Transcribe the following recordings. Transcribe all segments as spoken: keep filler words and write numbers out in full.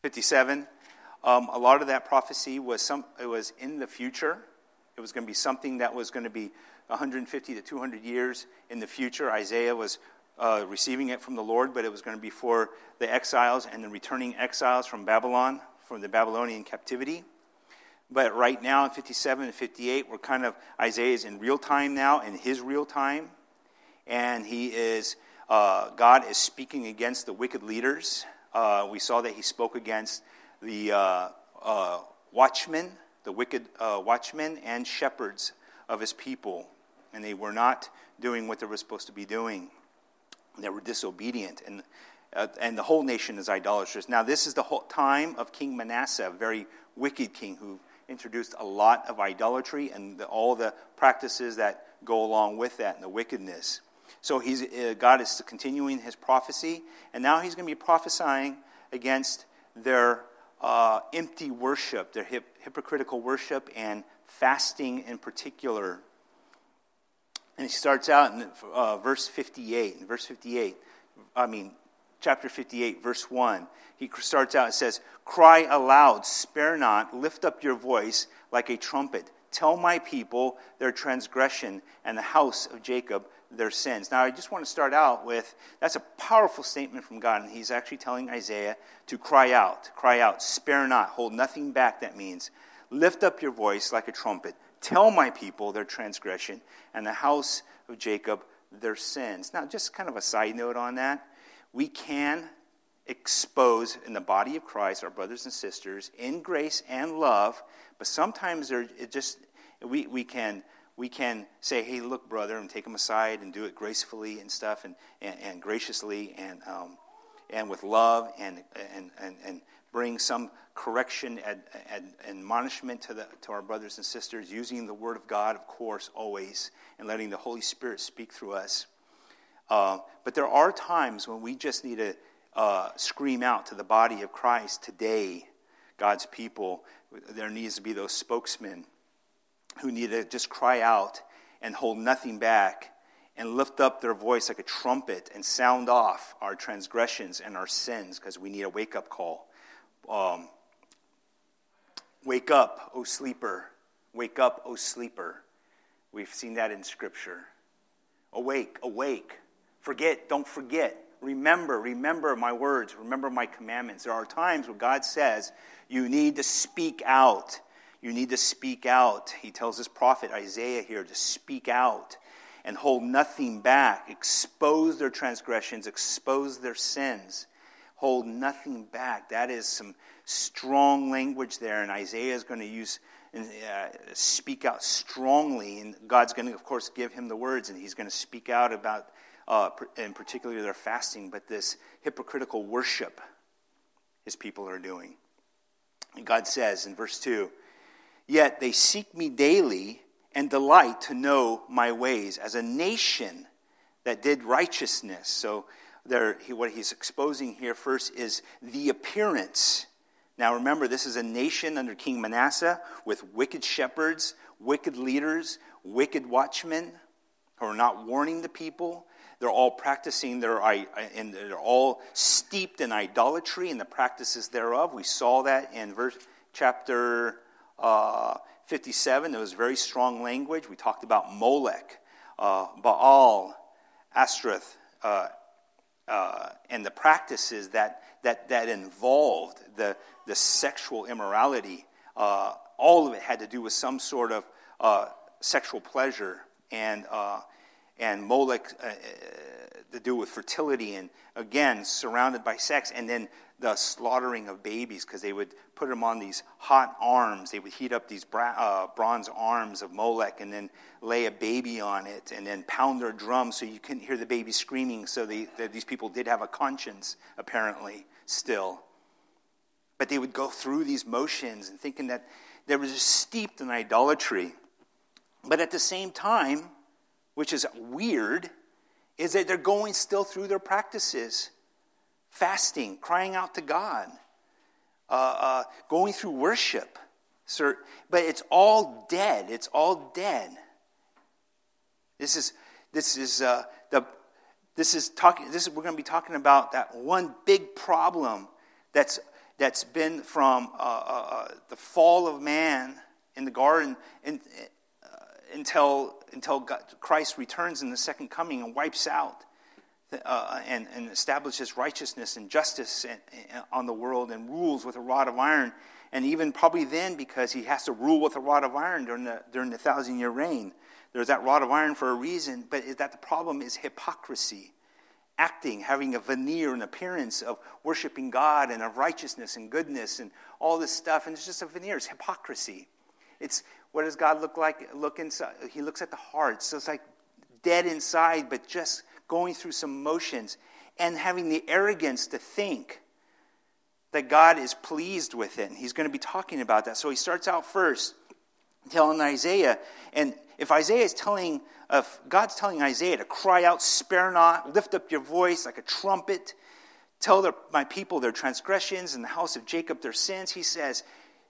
fifty-seven. Um, a lot of that prophecy was some. It was in the future. It was going to be something that was going to be one hundred fifty to two hundred years in the future. Isaiah was uh, receiving it from the Lord, but it was going to be for the exiles and the returning exiles from Babylon, from the Babylonian captivity. But right now in fifty-seven and fifty-eight, we're kind of, Isaiah is in real time now, in his real time. And he is, uh, God is speaking against the wicked leaders. Uh, we saw that he spoke against the uh, uh, watchmen, the wicked uh, watchmen and shepherds of his people. And they were not doing what they were supposed to be doing. They were disobedient. And uh, and the whole nation is idolatrous. Now this is the whole time of King Manasseh, a very wicked king who introduced a lot of idolatry and the, all the practices that go along with that and the wickedness. So he's uh, God is continuing his prophecy, and now he's going to be prophesying against their uh, empty worship, their hip, hypocritical worship, and fasting in particular. And he starts out in uh, verse fifty-eight. In verse fifty-eight, I mean, chapter fifty-eight, verse one. He starts out and says, "Cry aloud, spare not, lift up your voice like a trumpet. Tell my people their transgression and the house of Jacob their sins." Now, I just want to start out with, that's a powerful statement from God, and he's actually telling Isaiah to cry out, cry out, spare not, hold nothing back. That means, lift up your voice like a trumpet. Tell my people their transgression and the house of Jacob their sins. Now, just kind of a side note on that. We can expose in the body of Christ our brothers and sisters in grace and love, but sometimes there it just we we can we can say, "Hey, look, brother," and take them aside and do it gracefully and stuff, and and, and graciously and um, and with love and and and and bring some correction and, and admonishment to the to our brothers and sisters, using the Word of God, of course, always, and letting the Holy Spirit speak through us. Uh, but there are times when we just need to uh, scream out to the body of Christ today, God's people. There needs to be those spokesmen who need to just cry out and hold nothing back and lift up their voice like a trumpet and sound off our transgressions and our sins, because we need a wake-up call. Um, wake up, O sleeper. Wake up, O sleeper. We've seen that in Scripture. Awake, awake. Forget, don't forget. Remember, remember my words. Remember my commandments. There are times when God says you need to speak out. You need to speak out. He tells his prophet Isaiah here to speak out and hold nothing back. Expose their transgressions. Expose their sins. Hold nothing back. That is some strong language there. And Isaiah is going to use and uh, speak out strongly. And God's going to, of course, give him the words. And he's going to speak out about Uh, in particular their fasting, but this hypocritical worship his people are doing. And God says in verse two, "Yet they seek me daily and delight to know my ways, as a nation that did righteousness." So there, he, what he's exposing here first is the appearance. Now remember, this is a nation under King Manasseh with wicked shepherds, wicked leaders, wicked watchmen who are not warning the people. They're all practicing their, and they're all steeped in idolatry and the practices thereof. We saw that in verse chapter uh, fifty-seven. There was very strong language. We talked about Molech, uh, Baal, Ashtoreth, uh, uh, and the practices that that that involved the the sexual immorality. Uh, all of it had to do with some sort of uh, sexual pleasure, and uh, and Molech uh, to do with fertility, and again surrounded by sex, and then the slaughtering of babies, because they would put them on these hot arms. They would heat up these bra- uh, bronze arms of Molech and then lay a baby on it and then pound their drums so you couldn't hear the baby screaming. So they, that these people did have a conscience, apparently, still. But they would go through these motions and thinking that they were just steeped in idolatry. But at the same time, which is weird, is that they're going still through their practices. Fasting, crying out to God, uh, uh, going through worship. Sir, but it's all dead. It's all dead. This is this is uh, the this is talking. This is we're going to be talking about that one big problem that's that's been from uh, uh, the fall of man in the garden in, uh, until until God, Christ returns in the second coming and wipes out uh, and, and establishes righteousness and justice and, and on the world and rules with a rod of iron. And even probably then, because he has to rule with a rod of iron during the during the thousand year reign. There's that rod of iron for a reason, but is that the problem is hypocrisy. Acting, having a veneer, an appearance of worshiping God and of righteousness and goodness and all this stuff. And it's just a veneer. It's hypocrisy. It's, what does God look like? Look inside. He looks at the heart. So it's like dead inside, but just going through some motions and having the arrogance to think that God is pleased with it. And he's going to be talking about that. So he starts out first telling Isaiah, and if Isaiah is telling, if God's telling Isaiah to cry out, spare not, lift up your voice like a trumpet, tell their, my people their transgressions and the house of Jacob their sins, he says,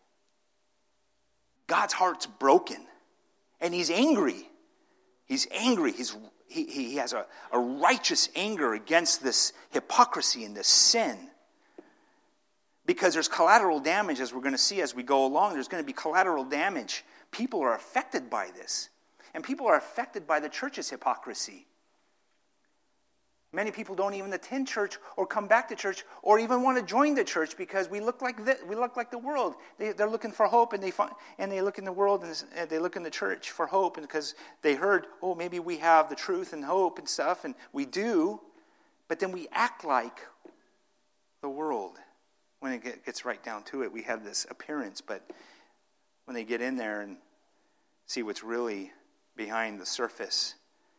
God's heart's broken, and he's angry. He's angry. He's, he, he has a, a righteous anger against this hypocrisy and this sin. Because there's collateral damage, as we're going to see as we go along. There's going to be collateral damage. People are affected by this. And people are affected by the church's hypocrisy. Many people don't even attend church or come back to church or even want to join the church because we look like the, we look like the world. They, they're looking for hope, and they find, and they look in the world and they look in the church for hope, and because they heard, oh, maybe we have the truth and hope and stuff, and we do, but then we act like the world. When it gets right down to it, we have this appearance, but when they get in there and see what's really behind the surface,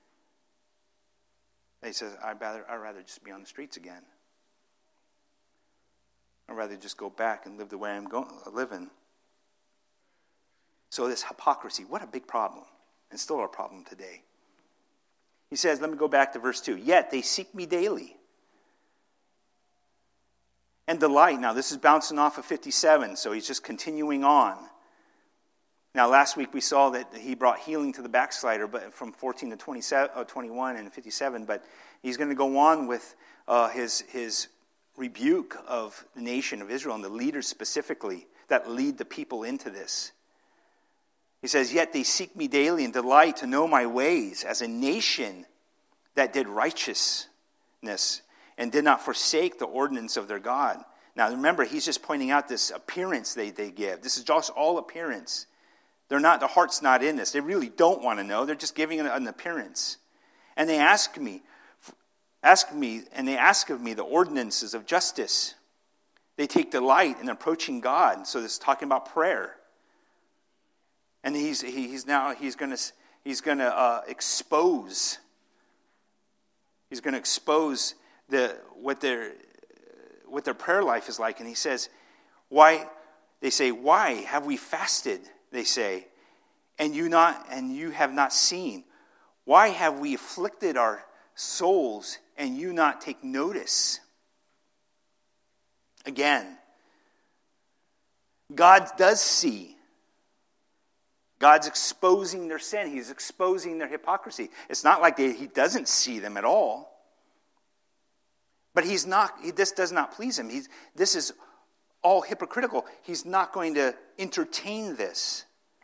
they say, I'd rather, I'd rather just be on the streets again. I'd rather just go back and live the way I'm going, living. So this hypocrisy, what a big problem, and still our problem today. He says, let me go back to verse two. Yet they seek me daily. And delight. Now, this is bouncing off of fifty-seven, so he's just continuing on. Now, last week we saw that he brought healing to the backslider, but from fourteen to twenty-seven, uh, twenty-one and fifty-seven. But he's going to go on with uh, his his rebuke of the nation of Israel and the leaders specifically that lead the people into this. He says, "Yet they seek me daily and delight to know my ways, as a nation that did righteousness and did not forsake the ordinance of their God." Now remember, he's just pointing out this appearance they, they give. This is just all appearance. They're not, the heart's not in this. They really don't want to know. They're just giving an, an appearance. And they ask me, ask me, and they ask of me the ordinances of justice. They take delight in approaching God. So this is talking about prayer. And he's he, he's now he's going to he's going to uh, expose. He's going to expose the what their what their prayer life is like. And he says, why they say, why have we fasted, they say, and you not and you have not seen? Why have we afflicted our souls and you not take notice? Again, God does see. God's exposing their sin. He's exposing their hypocrisy. It's not like they, he doesn't see them at all. But he's not, he, this does not please him. He's, this is all hypocritical. He's not going to entertain this.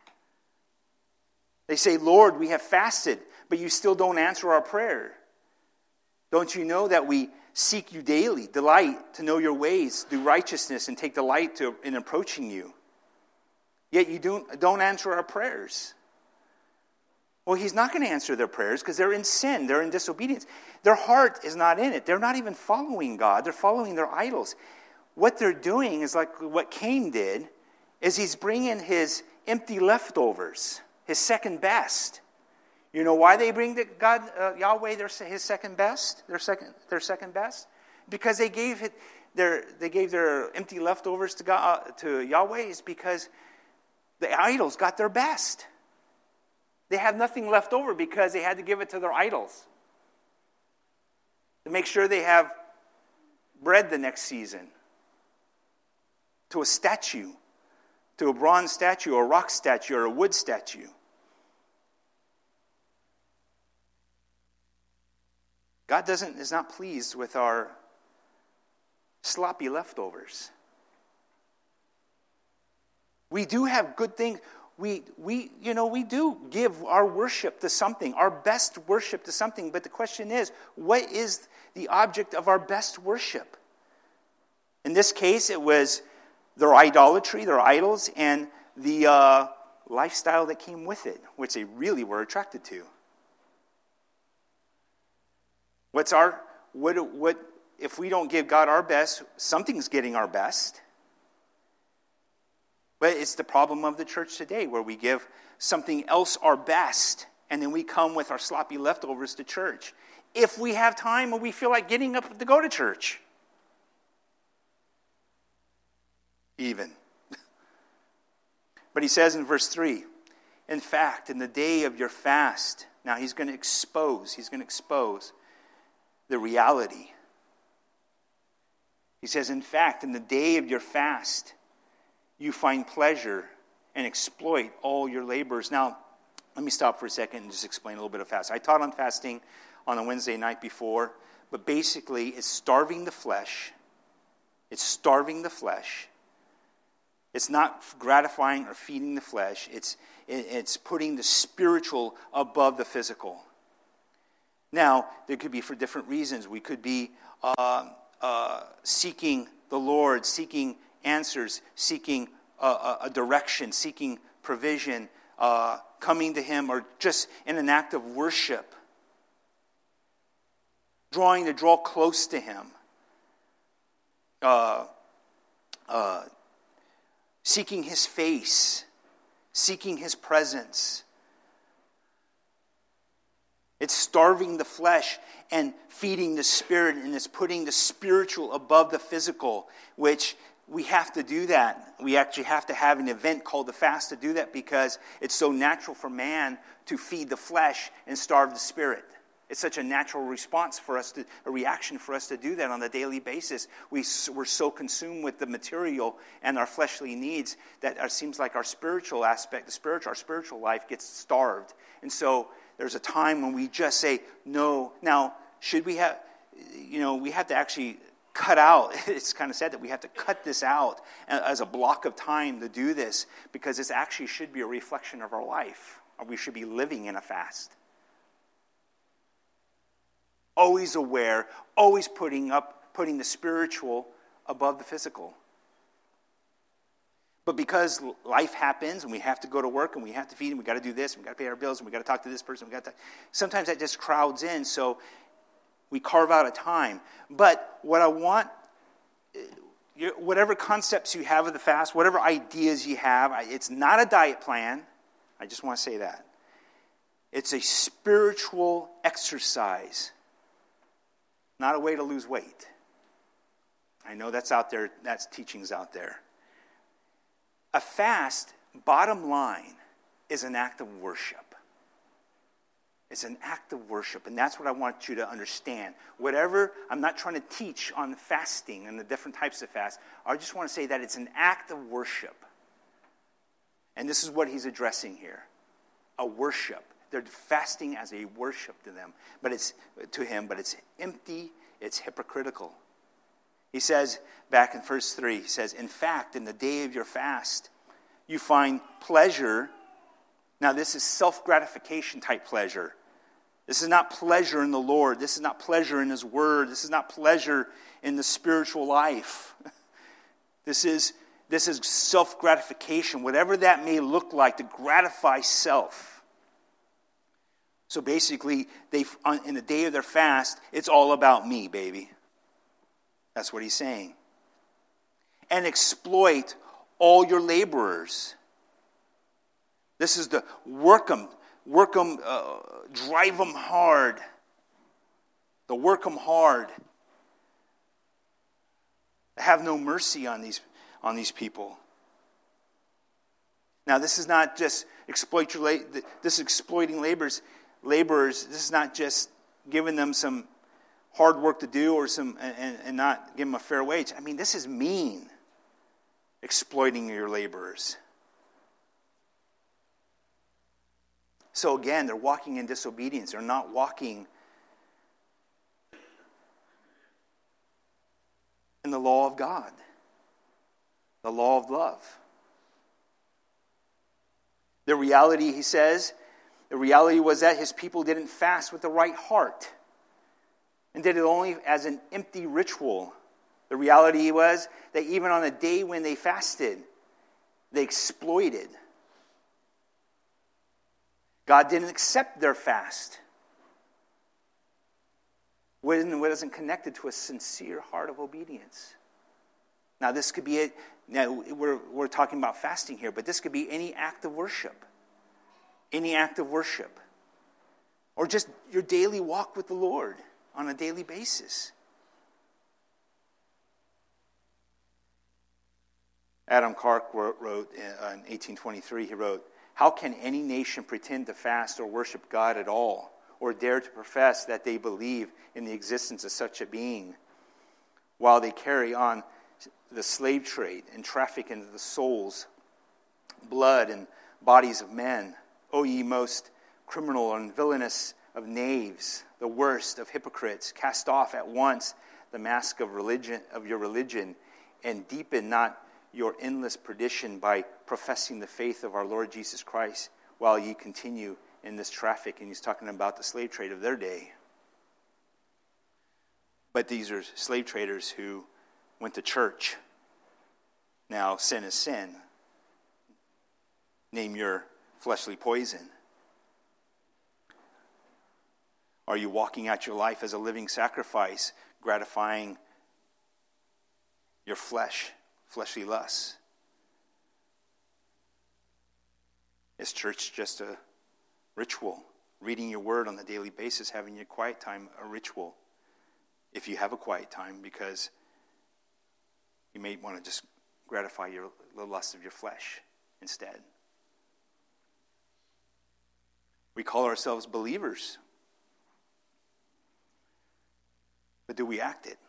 They say, Lord, we have fasted, but you still don't answer our prayer. Don't you know that we seek you daily, delight to know your ways, do righteousness, and take delight to, in approaching you? Yet you don't, don't answer our prayers. Well, he's not going to answer their prayers because they're in sin. They're in disobedience. Their heart is not in it. They're not even following God. They're following their idols. What they're doing is like what Cain did, is he's bringing his empty leftovers, his second best. You know why they bring the God, uh, Yahweh, their, his second best, their second, their second best? Because they gave it, their, they gave their empty leftovers to God, uh, to Yahweh, is because the idols got their best. They had nothing left over because they had to give it to their idols to make sure they have bread the next season. To a statue, to a bronze statue, or a rock statue, or a wood statue. God doesn't is not pleased with our sloppy leftovers. We do have good things. We, we, you know, we do give our worship to something, our best worship to something. But the question is, what is the object of our best worship? In this case, it was their idolatry, their idols, and the uh, lifestyle that came with it, which they really were attracted to. What's our, what, what, if we don't give God our best, something's getting our best. But it's the problem of the church today, where we give something else our best, and then we come with our sloppy leftovers to church. If we have time and we feel like getting up to go to church. Even. But he says in verse three, in fact, in the day of your fast, now he's going to expose, he's going to expose the reality. He says, in fact, in the day of your fast, you find pleasure and exploit all your labors. Now, let me stop for a second and just explain a little bit of fast. I taught on fasting on a Wednesday night before, but basically it's starving the flesh. It's starving the flesh. It's not gratifying or feeding the flesh. It's, it's putting the spiritual above the physical. Now, there could be for different reasons. We could be uh, uh, seeking the Lord, seeking answers, seeking a, a direction, seeking provision, uh, coming to Him, or just in an act of worship, drawing to draw close to Him, uh, uh, seeking His face, seeking His presence. It's starving the flesh and feeding the spirit, and it's putting the spiritual above the physical, which we have to do that. We actually have to have an event called the fast to do that, because it's so natural for man to feed the flesh and starve the spirit. It's such a natural response for us, to, a reaction for us to do that on a daily basis. We, we're so consumed with the material and our fleshly needs that it seems like our spiritual aspect, the spiritual, our spiritual life gets starved. And so there's a time when we just say, no. Now, should we have, you know, we have to actually cut out. It's kind of sad that we have to cut this out as a block of time to do this, because this actually should be a reflection of our life. We should be living in a fast. Always aware, always putting up, putting the spiritual above the physical. But because life happens and we have to go to work and we have to feed and we got to do this and we got to pay our bills and we got to talk to this person, we got to, sometimes that just crowds in. So we carve out a time. But what I want, whatever concepts you have of the fast, whatever ideas you have, it's not a diet plan. I just want to say that. It's a spiritual exercise, not a way to lose weight. I know that's out there, that's teachings out there. A fast, bottom line, is an act of worship. It's an act of worship, and that's what I want you to understand. Whatever, I'm not trying to teach on fasting and the different types of fast. I just want to say that it's an act of worship. And this is what he's addressing here. A worship. They're fasting as a worship to them, but it's to him, but it's empty, it's hypocritical. He says, back in verse three, he says, in fact, in the day of your fast, you find pleasure. Now, this is self-gratification type pleasure. This is not pleasure in the Lord. This is not pleasure in His Word. This is not pleasure in the spiritual life. This is, this is self-gratification, whatever that may look like, to gratify self. So basically, they in the day of their fast, it's all about me, baby. That's what he's saying. And exploit all your laborers. This is the work them, work them, uh, drive them hard. The work them hard. Have no mercy on these on these people. Now, this is not just exploit your la- this is exploiting laborers. Laborers. This is not just giving them some hard work to do or some and, and not give them a fair wage. I mean, this is mean. Exploiting your laborers. So again, they're walking in disobedience. They're not walking in the law of God, the law of love. The reality, he says, the reality was that his people didn't fast with the right heart and did it only as an empty ritual. The reality was that even on a day when they fasted, they exploited. God didn't accept their fast. When it isn't connected to a sincere heart of obedience. Now, this could be it. Now, we're, we're talking about fasting here, but this could be any act of worship. Any act of worship. Or just your daily walk with the Lord on a daily basis. Adam Clarke wrote, wrote in eighteen twenty-three, he wrote, "How can any nation pretend to fast or worship God at all, or dare to profess that they believe in the existence of such a being, while they carry on the slave trade and traffic into the souls, blood, and bodies of men? O ye most criminal and villainous of knaves, the worst of hypocrites, cast off at once the mask of religion of your religion, and deepen not your endless perdition by professing the faith of our Lord Jesus Christ, while ye continue in this traffic." And he's talking about the slave trade of their day. But these are slave traders who went to church. Now, sin is sin. Name your fleshly poison. Are you walking out your life as a living sacrifice, gratifying your flesh, fleshly lusts? Is church just a ritual? Reading your word on a daily basis, having your quiet time, a ritual? If you have a quiet time, because you may want to just gratify your the lust of your flesh instead. We call ourselves believers. But do we act it?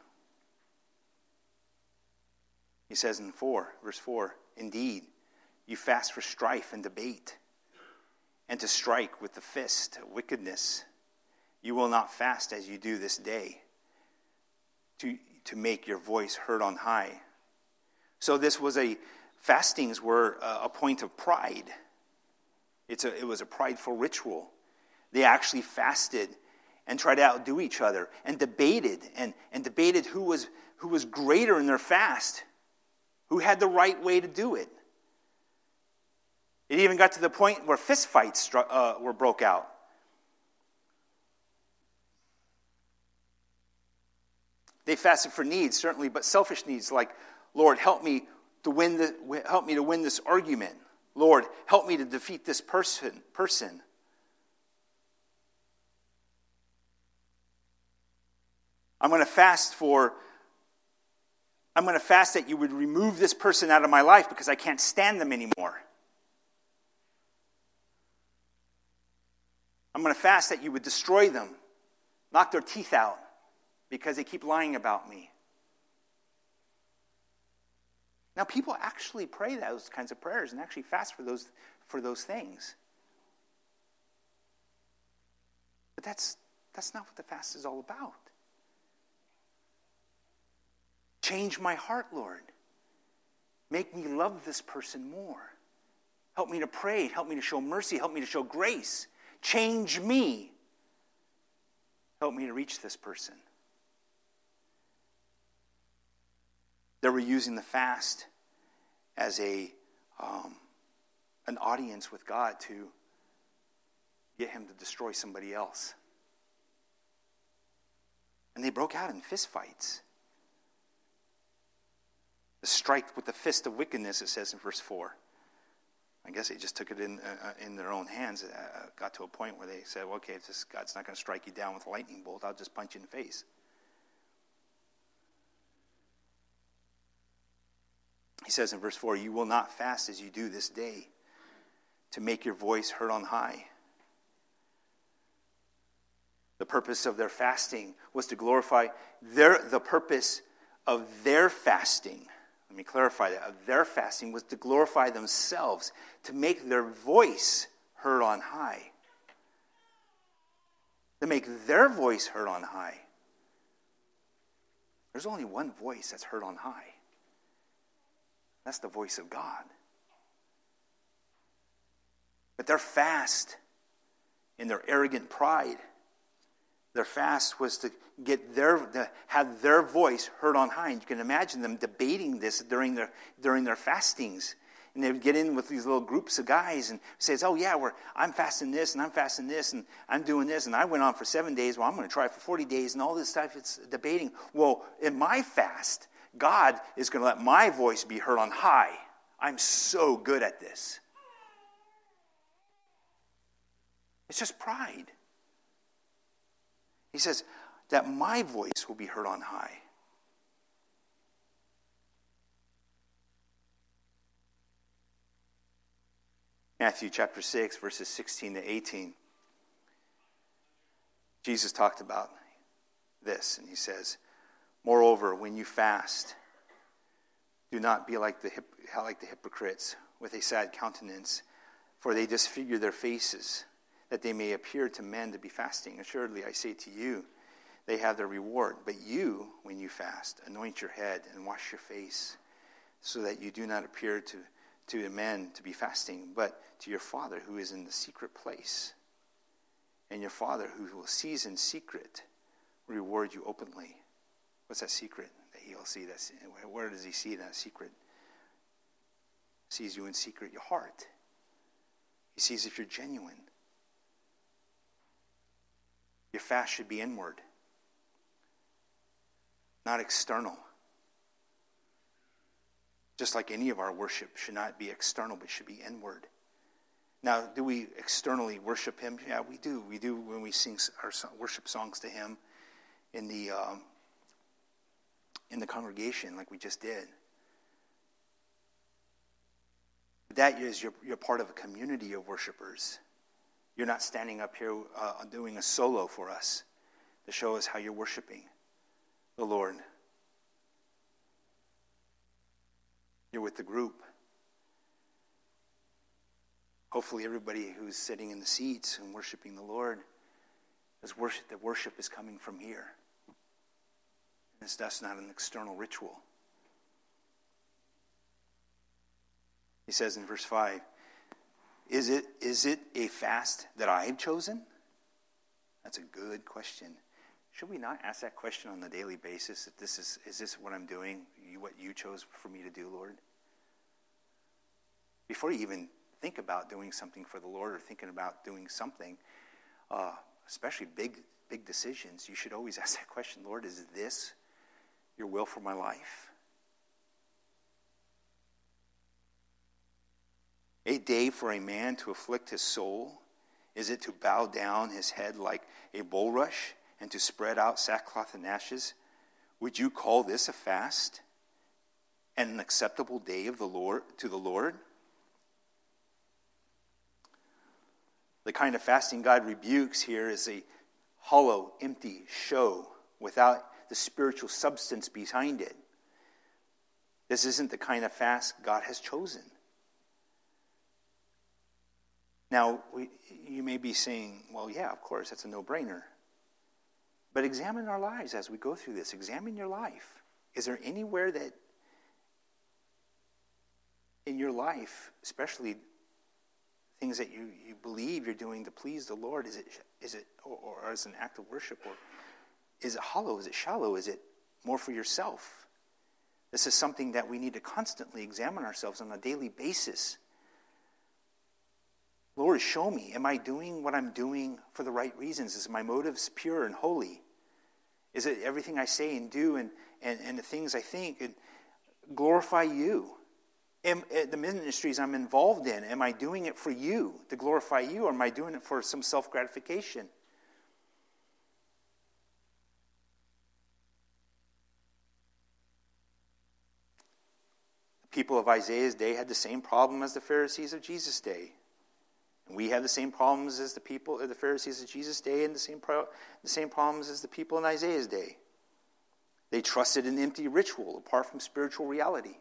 He says in four, verse four, "Indeed, you fast for strife and debate, and to strike with the fist of wickedness. You will not fast as you do this day, to, to make your voice heard on high." So this was a, fastings were a, a point of pride. It's a, it was a prideful ritual. They actually fasted and tried to outdo each other and debated and, and debated who was who was greater in their fast, who had the right way to do it. It even got to the point where fist fights uh, were broke out. They fasted for needs, certainly, but selfish needs like, "Lord, help me to win the help me to win this argument. Lord, help me to defeat this person person." I'm going to fast for I'm going to fast that you would remove this person out of my life because I can't stand them anymore. I'm going to fast that you would destroy them, knock their teeth out, because they keep lying about me. Now, people actually pray those kinds of prayers and actually fast for those for those things. But that's that's not what the fast is all about. Change my heart, Lord. Make me love this person more. Help me to pray. Help me to show mercy. Help me to show grace. Change me. Help me to reach this person. They were using the fast as a um, an audience with God to get him to destroy somebody else. And they broke out in fist fights. The strike with the fist of wickedness, it says in verse four. I guess they just took it in uh, in their own hands. It uh, got to a point where they said, well, okay, if this God's not going to strike you down with a lightning bolt, I'll just punch you in the face. He says in verse four, "You will not fast as you do this day, to make your voice heard on high." The purpose of their fasting was to glorify their, the purpose of their fasting. Let me clarify that. Of their fasting was to glorify themselves, to make their voice heard on high. To make their voice heard on high. There's only one voice that's heard on high. That's the voice of God. But their fast, in their arrogant pride, their fast was to get their to have their voice heard on high. And you can imagine them debating this during their during their fastings. And they would get in with these little groups of guys and says, "Oh yeah, we're I'm fasting this and I'm fasting this and I'm doing this and I went on for seven days. Well, I'm going to try it for forty days and all this stuff." It's debating. Well, in my fast, God is going to let my voice be heard on high. I'm so good at this. It's just pride. He says that my voice will be heard on high. Matthew chapter six, verses sixteen to eighteen. Jesus talked about this, and he says, "Moreover, when you fast, do not be like the like the hypocrites with a sad countenance, for they disfigure their faces, that they may appear to men to be fasting. Assuredly, I say to you, they have their reward. But you, when you fast, anoint your head and wash your face, so that you do not appear to, to men to be fasting, but to your Father who is in the secret place. And your Father who will sees in secret will reward you openly." What's that secret that he'll see? That's, where does he see that secret? He sees you in secret, your heart. He sees if you're genuine. Your fast should be inward, not external. Just like any of our worship should not be external, but should be inward. Now, do we externally worship him? Yeah, we do. We do when we sing our worship songs to him in the um, in the congregation, like we just did. That is, you're, you're part of a community of worshipers. You're not standing up here uh, doing a solo for us to show us how you're worshiping the Lord. You're with the group. Hopefully everybody who's sitting in the seats and worshiping the Lord, is worship, the worship is coming from here. And that's not an external ritual. He says in verse five, Is it is it a fast that I have chosen? That's a good question. Should we not ask that question on a daily basis? That this is is this what I'm doing? You, what you chose for me to do, Lord? Before you even think about doing something for the Lord or thinking about doing something, uh, especially big big decisions, you should always ask that question: Lord, is this your will for my life? A day for a man to afflict his soul? Is it to bow down his head like a bulrush and to spread out sackcloth and ashes? Would you call this a fast and an acceptable day of the Lord to the Lord? The kind of fasting God rebukes here is a hollow, empty show without the spiritual substance behind it. This isn't the kind of fast God has chosen. Now, we, you may be saying, well, yeah, of course, that's a no-brainer. But examine our lives as we go through this. Examine your life. Is there anywhere that in your life, especially things that you, you believe you're doing to please the Lord, is it is it or, or as an act of worship, or is it hollow? Is it shallow? Is it more for yourself? This is something that we need to constantly examine ourselves on a daily basis. Lord, show me, am I doing what I'm doing for the right reasons? Is my motives pure and holy? Is it everything I say and do and, and, and the things I think and glorify you? Am, the ministries I'm involved in, am I doing it for you, to glorify you, or am I doing it for some self-gratification? The people of Isaiah's day had the same problem as the Pharisees of Jesus' day. And we have the same problems as the people, the Pharisees of Jesus' day, and the same pro, the same problems as the people in Isaiah's day. They trusted in empty ritual apart from spiritual reality.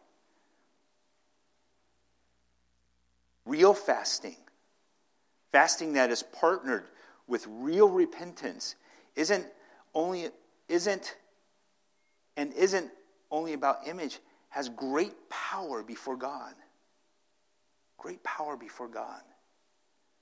Real fasting, fasting that is partnered with real repentance, isn't only isn't and isn't only about image, has great power before God. Great power before God.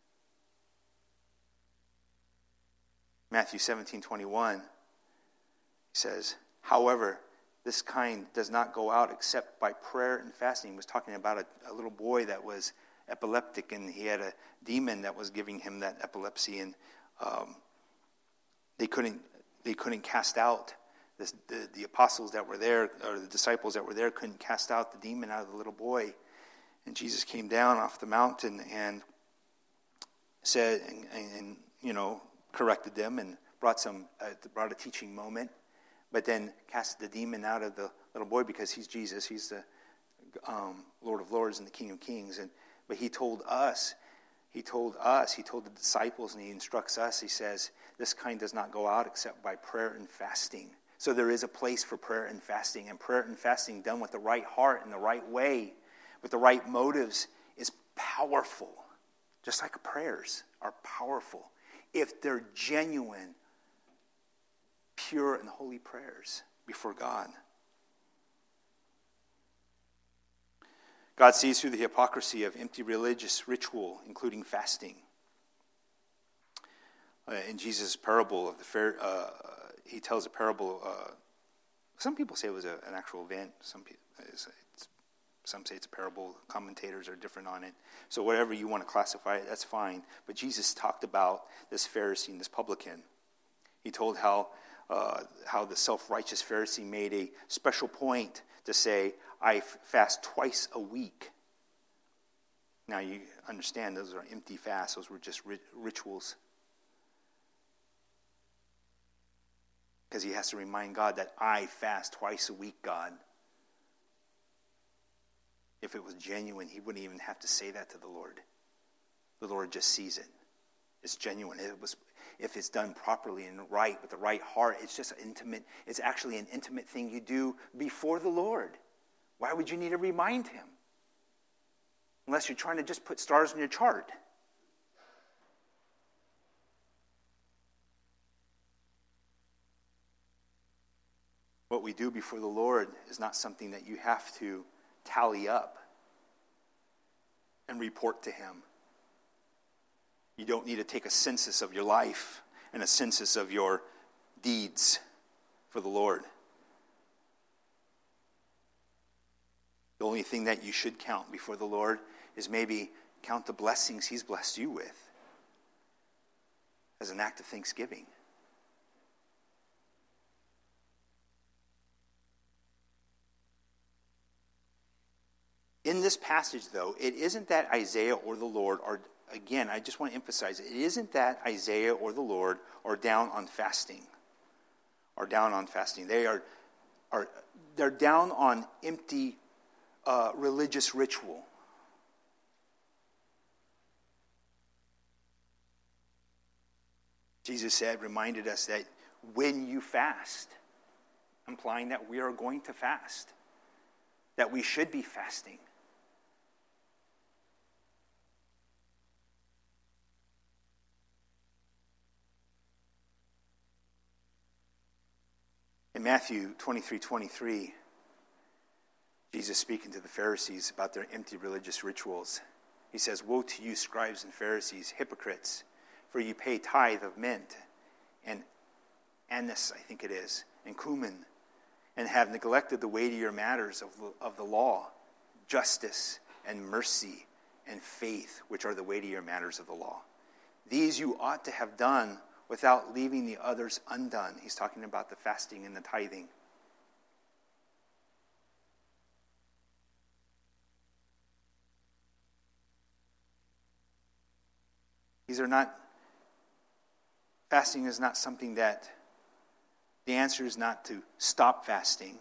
Matthew seventeen twenty-one, he says, however, this kind does not go out except by prayer and fasting. He was talking about a, a little boy that was epileptic, and he had a demon that was giving him that epilepsy, and um, they couldn't they couldn't cast out this, the the apostles that were there, or the disciples that were there, couldn't cast out the demon out of the little boy. And Jesus came down off the mountain and said, and, and you know, corrected them and brought some uh, brought a teaching moment, but then cast the demon out of the little boy because he's Jesus, he's the um, Lord of Lords and the King of Kings. And but he told us, he told us, he told the disciples, and he instructs us. He says, "This kind does not go out except by prayer and fasting." So there is a place for prayer and fasting, and prayer and fasting done with the right heart and the right way, with the right motives, is powerful. Just like prayers are powerful if they're genuine, pure, and holy prayers before God. God sees through the hypocrisy of empty religious ritual, including fasting. Uh, in Jesus' parable of the fair, uh, he tells a parable. Uh, some people say it was a, an actual event. Some people, it's, it's, some say it's a parable. Commentators are different on it. So whatever you want to classify it, that's fine. But Jesus talked about this Pharisee and this publican. He told how uh, how the self-righteous Pharisee made a special point to say, "I fast twice a week." Now you understand those are empty fasts. Those were just rit- rituals. Because he has to remind God that I fast twice a week, God. If it was genuine, he wouldn't even have to say that to the Lord. The Lord just sees it. It's genuine. It was, if it's done properly and right with the right heart, it's just intimate. It's actually an intimate thing you do before the Lord. Why would you need to remind him? Unless you're trying to just put stars in your chart. What we do before the Lord is not something that you have to tally up and report to him. You don't need to take a census of your life and a census of your deeds for the Lord. The only thing that you should count before the Lord is maybe count the blessings he's blessed you with as an act of thanksgiving. In this passage, though, it isn't that Isaiah or the Lord are, again, I just want to emphasize it, it isn't that Isaiah or the Lord are down on fasting. Are down on fasting. They are, are they're down on empty uh, religious ritual. Jesus said, reminded us that when you fast, implying that we are going to fast, that we should be fasting. In Matthew twenty-three twenty-three, Jesus speaking to the Pharisees about their empty religious rituals. He says, "Woe to you, scribes and Pharisees, hypocrites, for you pay tithe of mint and anise, I think it is, and cumin, and have neglected the weightier matters of, of the law, justice and mercy and faith, which are the weightier matters of the law. These you ought to have done without leaving the others undone." He's talking about the fasting and the tithing. These are not, fasting is not something that, the answer is not to stop fasting.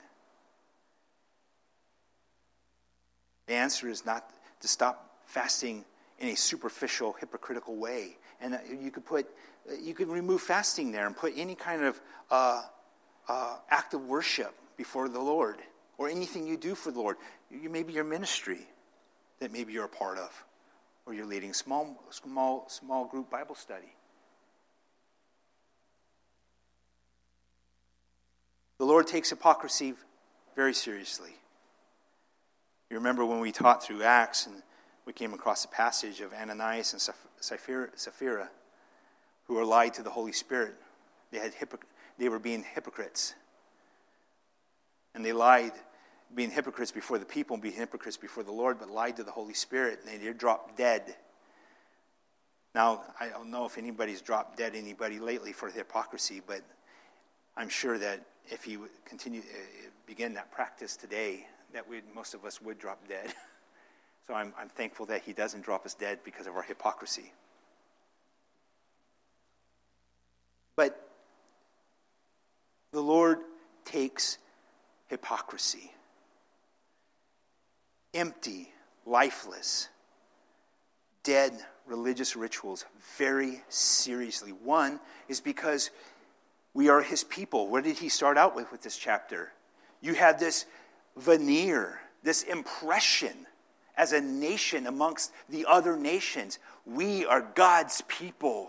The answer is not to stop fasting in a superficial, hypocritical way. And you could put, you could remove fasting there and put any kind of uh, uh, act of worship before the Lord, or anything you do for the Lord. You, maybe your ministry that maybe you're a part of, or you're leading small, small, small group Bible study. The Lord takes hypocrisy very seriously. You remember when we taught through Acts and we came across a passage of Ananias and Sapphira, who were lied to the Holy Spirit They had hypocr- they were being hypocrites. And they lied, being hypocrites before the people and being hypocrites before the Lord, but lied to the Holy Spirit, and they dropped dead. Now, I don't know if anybody's dropped dead anybody lately for hypocrisy, but I'm sure that if he would continue uh, begin that practice today, that we most of us would drop dead. So I'm, I'm thankful that he doesn't drop us dead because of our hypocrisy. But the Lord takes hypocrisy, empty, lifeless, dead religious rituals very seriously. One is because we are his people. What did he start out with with this chapter? You had this veneer, this impression as a nation amongst the other nations. We are God's people.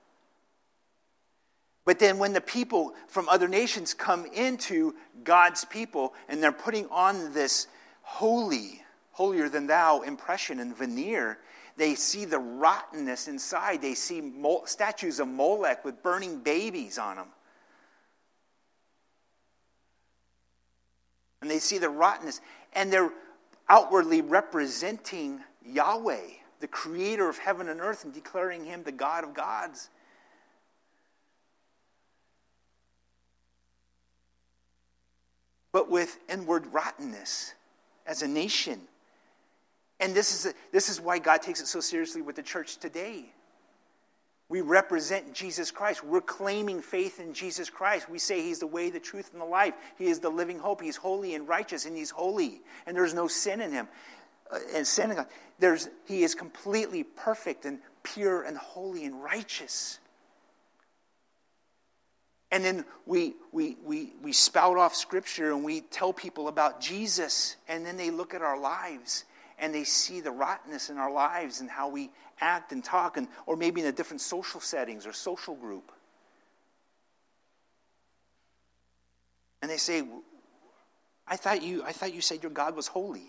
But then when the people from other nations come into God's people and they're putting on this holy, holier than thou impression and veneer, they see the rottenness inside. They see Mol- statues of Molech with burning babies on them. And they see the rottenness. And they're outwardly representing Yahweh, the creator of heaven and earth, and declaring him the God of gods. But with inward rottenness as a nation. And this is, a, this is why God takes it so seriously with the church today. We represent Jesus Christ. We're claiming faith in Jesus Christ. We say he's the way, the truth, and the life. He is the living hope. He's holy and righteous, and he's holy. And there's no sin in him. Uh, and sin in God. There's, he is completely perfect and pure and holy and righteous. And then we, we, we, we spout off Scripture and we tell people about Jesus. And then they look at our lives and they see the rottenness in our lives and how we act and talk, and or maybe in a different social settings or social group. And they say, I thought you I thought you said your God was holy.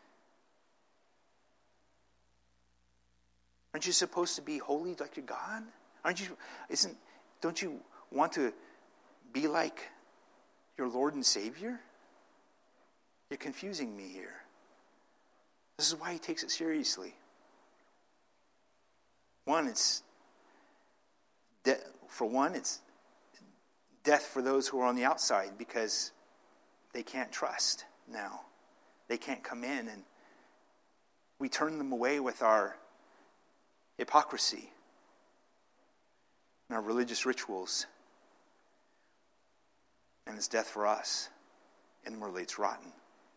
Aren't you supposed to be holy like your God? Aren't you isn't don't you want to be like your Lord and Savior? You're confusing me here. This is why he takes it seriously. One, it's de- for one, it's death for those who are on the outside because they can't trust now. They can't come in, and we turn them away with our hypocrisy and our religious rituals. And it's death for us. Inwardly, it's rotten.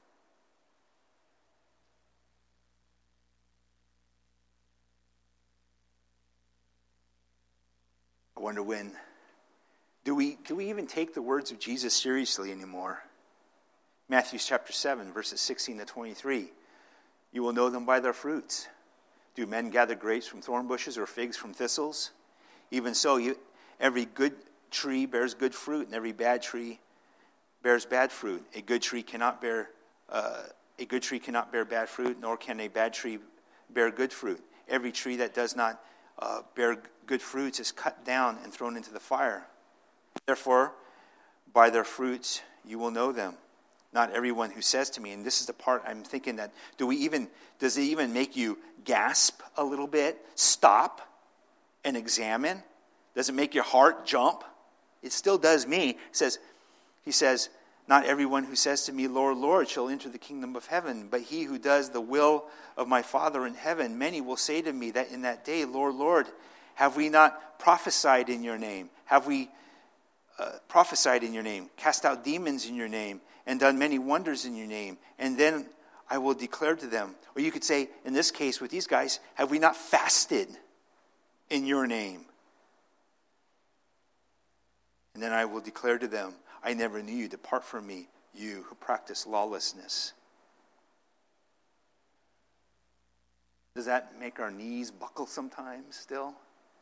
I wonder when, do we do we even take the words of Jesus seriously anymore? Matthew chapter seven, verses sixteen to twenty-three. You will know them by their fruits. Do men gather grapes from thorn bushes or figs from thistles? Even so, you, every good tree bears good fruit, and every bad tree bears bad fruit. A good tree cannot bear uh, a good tree cannot bear bad fruit, nor can a bad tree bear good fruit. Every tree that does not uh, bear good fruits is cut down and thrown into the fire. Therefore, by their fruits you will know them. Not everyone who says to me, and this is the part I'm thinking that, do we even, does it even make you gasp a little bit? Stop and examine? Does it make your heart jump? It still does me. It says, he says, not everyone who says to me, Lord, Lord, shall enter the kingdom of heaven, but he who does the will of my Father in heaven. Many will say to me that in that day, Lord, Lord, have we not prophesied in your name? Have we uh, prophesied in your name, cast out demons in your name, and done many wonders in your name? And then I will declare to them, or you could say, in this case with these guys, have we not fasted in your name? And then I will declare to them, I never knew you. Depart from me, you who practice lawlessness. Does that make our knees buckle sometimes still?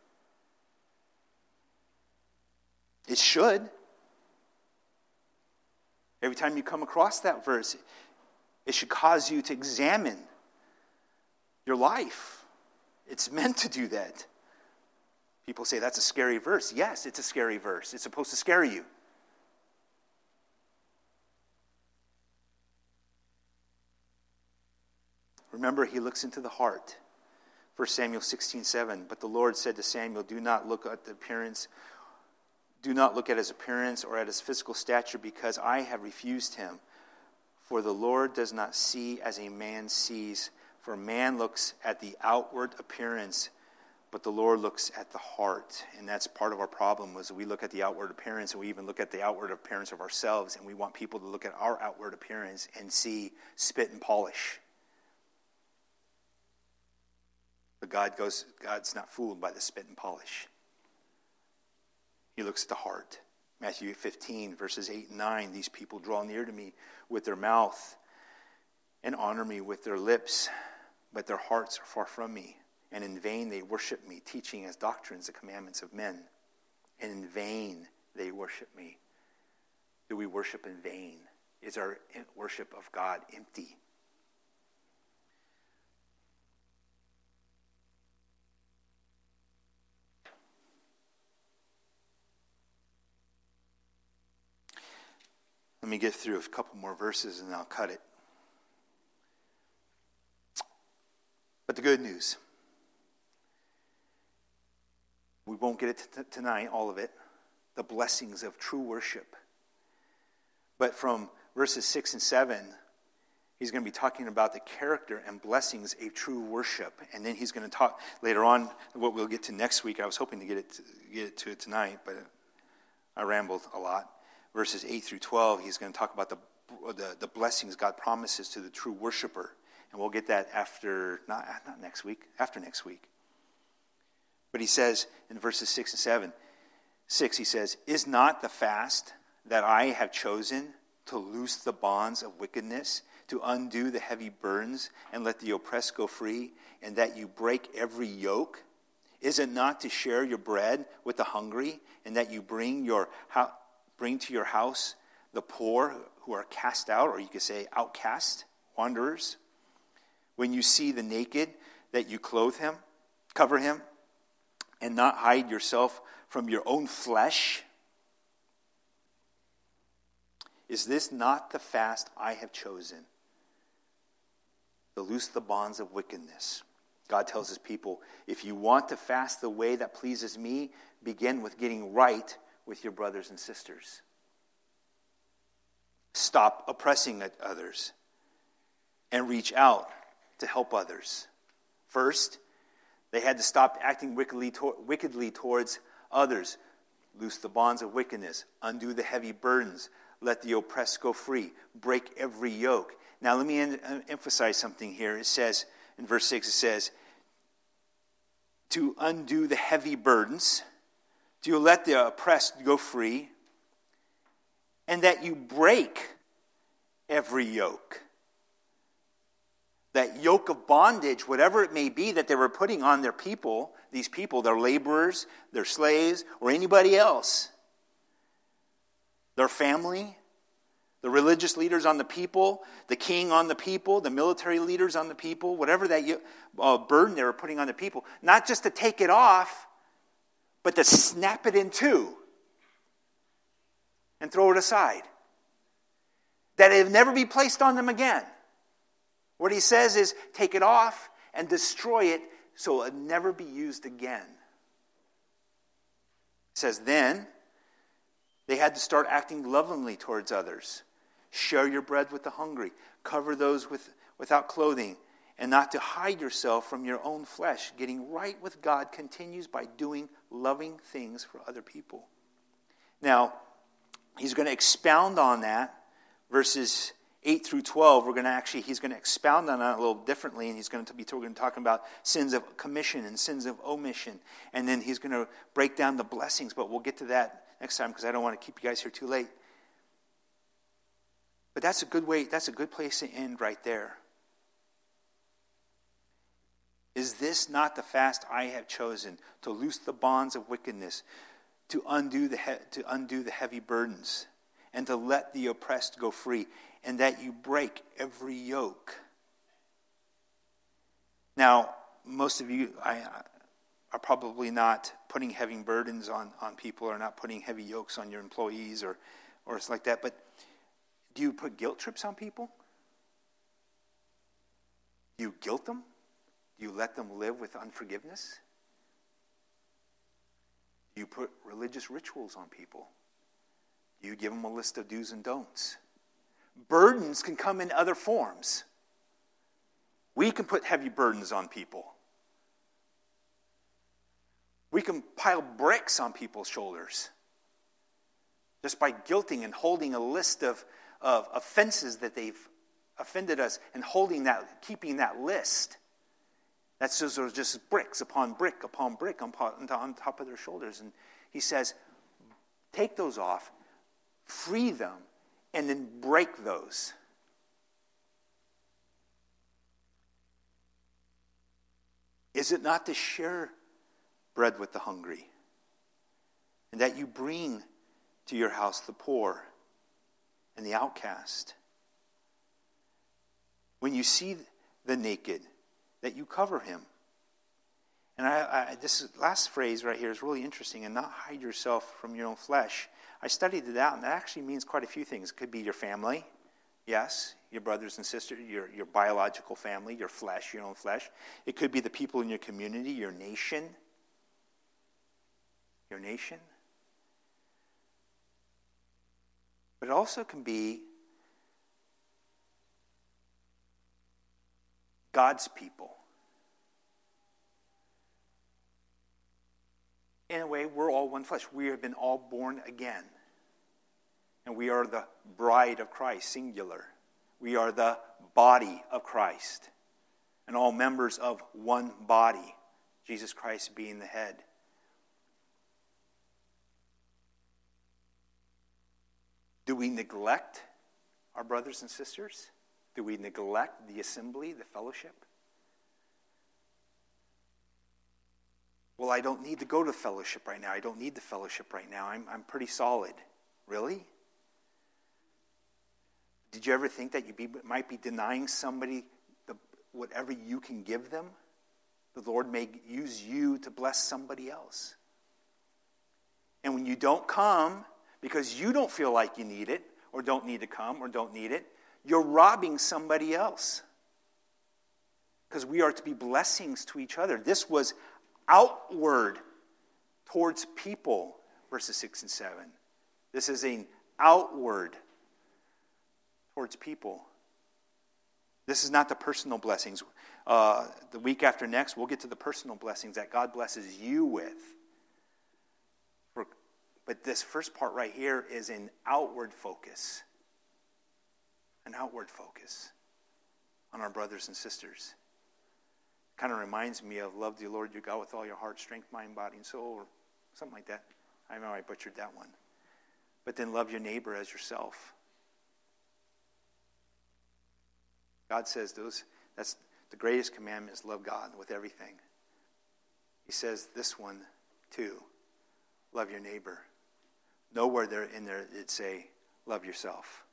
It should. Every time you come across that verse, it should cause you to examine your life. It's meant to do that. People say that's a scary verse. Yes, it's a scary verse. It's supposed to scare you. Remember, he looks into the heart. First Samuel sixteen seven. But the Lord said to Samuel, do not look at the appearance, do not look at his appearance or at his physical stature, because I have refused him. For the Lord does not see as a man sees. For man looks at the outward appearance, but the Lord looks at the heart. And that's part of our problem, was we look at the outward appearance, and we even look at the outward appearance of ourselves, and we want people to look at our outward appearance and see spit and polish. But God goes, God's not fooled by the spit and polish. He looks at the heart. Matthew fifteen, verses eight and nine. These people draw near to me with their mouth and honor me with their lips, but their hearts are far from me. And in vain they worship me, teaching as doctrines the commandments of men. And in vain they worship me. Do we worship in vain? Is our worship of God empty? Let me get through a couple more verses and I'll cut it. But the good news, we won't get it t- tonight, all of it, the blessings of true worship. But from verses six and seven, he's going to be talking about the character and blessings of true worship. And then he's going to talk later on, what we'll get to next week. I was hoping to get it to, get it to it tonight, but I rambled a lot. Verses eight through twelve, he's going to talk about the, the, the blessings God promises to the true worshiper. And we'll get that after, not, not next week, after next week. But he says in verses six and seven, six, he says, is not the fast that I have chosen to loose the bonds of wickedness, to undo the heavy burdens, and let the oppressed go free, and that you break every yoke? Is it not to share your bread with the hungry, and that you bring your house, bring to your house the poor who are cast out, or you could say outcast, wanderers? When you see the naked, that you clothe him, cover him, and not hide yourself from your own flesh? Is this not the fast I have chosen, to loose the bonds of wickedness? God tells his people, if you want to fast the way that pleases me, begin with getting right with your brothers and sisters. Stop oppressing others and reach out to help others. First, they had to stop acting wickedly, to- wickedly towards others. Loose the bonds of wickedness. Undo the heavy burdens. Let the oppressed go free. Break every yoke. Now let me en- emphasize something here. It says, in verse six, it says, to undo the heavy burdens, to let the oppressed go free, and that you break every yoke. That yoke of bondage, whatever it may be that they were putting on their people, these people, their laborers, their slaves, or anybody else, their family, the religious leaders on the people, the king on the people, the military leaders on the people, whatever that uh, burden they were putting on the people, not just to take it off, but to snap it in two and throw it aside. That it never be placed on them again. What he says is, take it off and destroy it so it never be used again. It says, then they had to start acting lovingly towards others. Share your bread with the hungry. Cover those with, without clothing. And not to hide yourself from your own flesh. Getting right with God continues by doing loving things for other people. Now, he's going to expound on that. Verses eight through twelve, we're going to actually, he's going to expound on that a little differently, and he's going to be we're going to talk about sins of commission and sins of omission, and then he's going to break down the blessings, but we'll get to that next time because I don't want to keep you guys here too late. But that's a good way, that's a good place to end right there. Is this not the fast I have chosen, to loose the bonds of wickedness, to undo the he- to undo the heavy burdens, and to let the oppressed go free, and that you break every yoke? Now, most of you I, are probably not putting heavy burdens on, on people, or not putting heavy yokes on your employees, or, or it's like that. But do you put guilt trips on people? Do you guilt them? Do you let them live with unforgiveness? Do you put religious rituals on people? Do you give them a list of do's and don'ts? Burdens can come in other forms. We can put heavy burdens on people. We can pile bricks on people's shoulders just by guilting and holding a list of, of offenses that they've offended us, and holding that, keeping that list. That's just, just bricks upon brick upon brick on, on top of their shoulders. And he says, take those off, free them, and then break those. Is it not to share bread with the hungry, and that you bring to your house the poor and the outcast? When you see the naked, that you cover him. And I, I, this last phrase right here is really interesting, and not hide yourself from your own flesh. I studied it out, and that actually means quite a few things. It could be your family, yes, your brothers and sisters, your, your biological family, your flesh, your own flesh. It could be the people in your community, your nation. Your nation. But it also can be God's people. In a way, we're all one flesh. We have been all born again. And we are the bride of Christ, singular. We are the body of Christ. And all members of one body, Jesus Christ being the head. Do we neglect our brothers and sisters? Do we neglect the assembly, the fellowship? Well, I don't need to go to fellowship right now. I don't need the fellowship right now. I'm, I'm pretty solid. Really? Did you ever think that you be, might be denying somebody the, whatever you can give them? The Lord may use you to bless somebody else. And when you don't come because you don't feel like you need it, or don't need to come, or don't need it, you're robbing somebody else. Because we are to be blessings to each other. This was outward towards people, verses six and seven. This is an outward towards people. This is not the personal blessings. Uh, the week after next, we'll get to the personal blessings that God blesses you with. For, but this first part right here is an outward focus. An outward focus on our brothers and sisters. Kind of reminds me of love the Lord your God with all your heart, strength, mind, body, and soul, or something like that. I know I butchered that one. But then love your neighbor as yourself. God says those, that's the greatest commandment is love God with everything. He says this one too, love your neighbor. Nowhere there in there it'd say love yourself.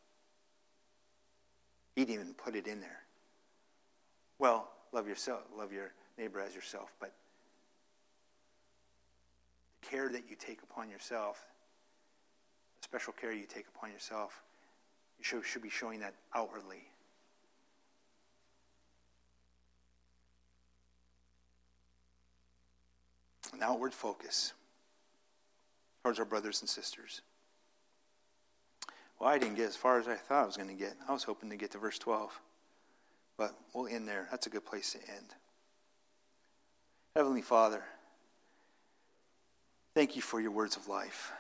He didn't even put it in there. Well, love yourself, love your neighbor as yourself, but the care that you take upon yourself, the special care you take upon yourself, you should, should be showing that outwardly. An outward focus towards our brothers and sisters. Well, I didn't get as far as I thought I was going to get. I was hoping to get to verse twelve. But we'll end there. That's a good place to end. Heavenly Father, thank you for your words of life.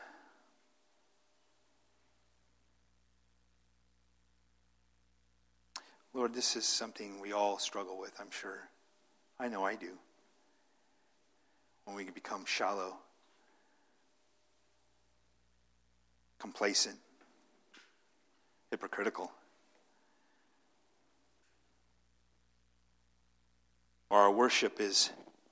Lord, this is something we all struggle with, I'm sure. I know I do. When we become shallow, complacent, hypocritical. Or our worship is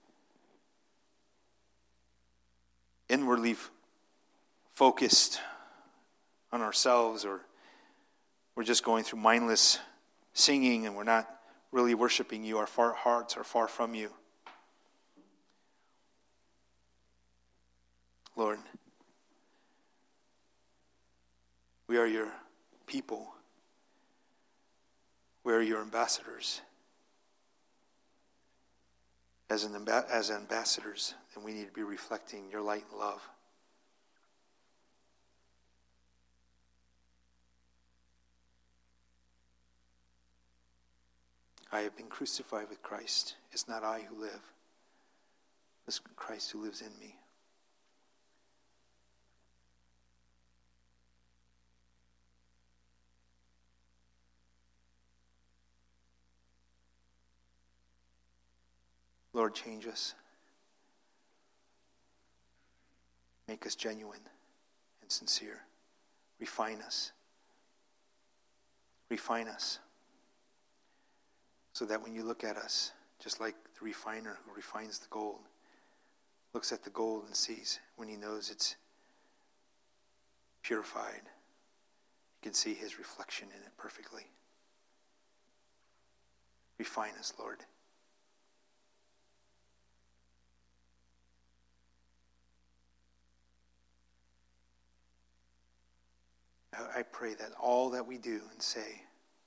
inwardly focused on ourselves, or we're just going through mindless singing and we're not really worshiping you. Our far hearts are far from you. people. We're your ambassadors. As, an amb- as ambassadors, then we need to be reflecting your light and love. I have been crucified with Christ. It's not I who live. It's Christ who lives in me. Lord, change us. Make us genuine and sincere. Refine us. Refine us. So that when you look at us, just like the refiner who refines the gold, looks at the gold and sees when he knows it's purified, you can see his reflection in it perfectly. Refine us, Lord. I pray that all that we do and say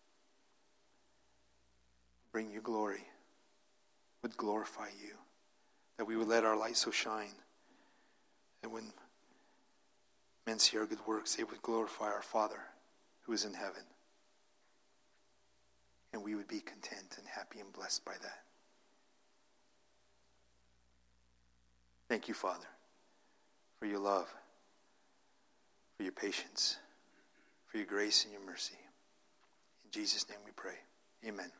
bring you glory, would glorify you, that we would let our light so shine, that when men see our good works, they would glorify our Father who is in heaven. And we would be content and happy and blessed by that. Thank you, Father, for your love, for your patience, for your grace and your mercy. In Jesus' name we pray. Amen.